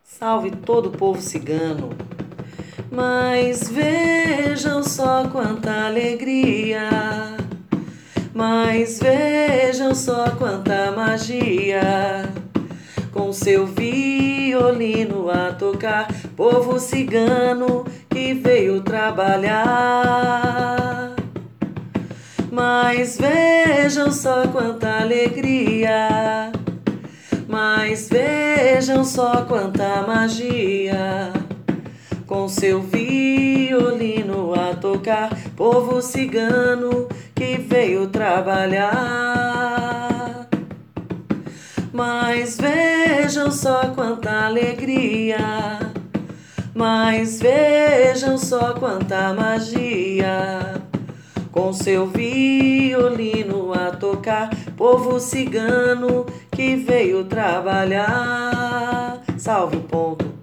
Salve todo o povo cigano. Mas vejam só quanta alegria, mas vejam só quanta magia, com seu violino a tocar, povo cigano que veio trabalhar. Mas vejam só quanta alegria, mas vejam só quanta magia, com seu violino a tocar, povo cigano que veio trabalhar. Mas vejam só quanta alegria, mas vejam só quanta magia, com seu violino a tocar, povo cigano que veio trabalhar. Salve o ponto.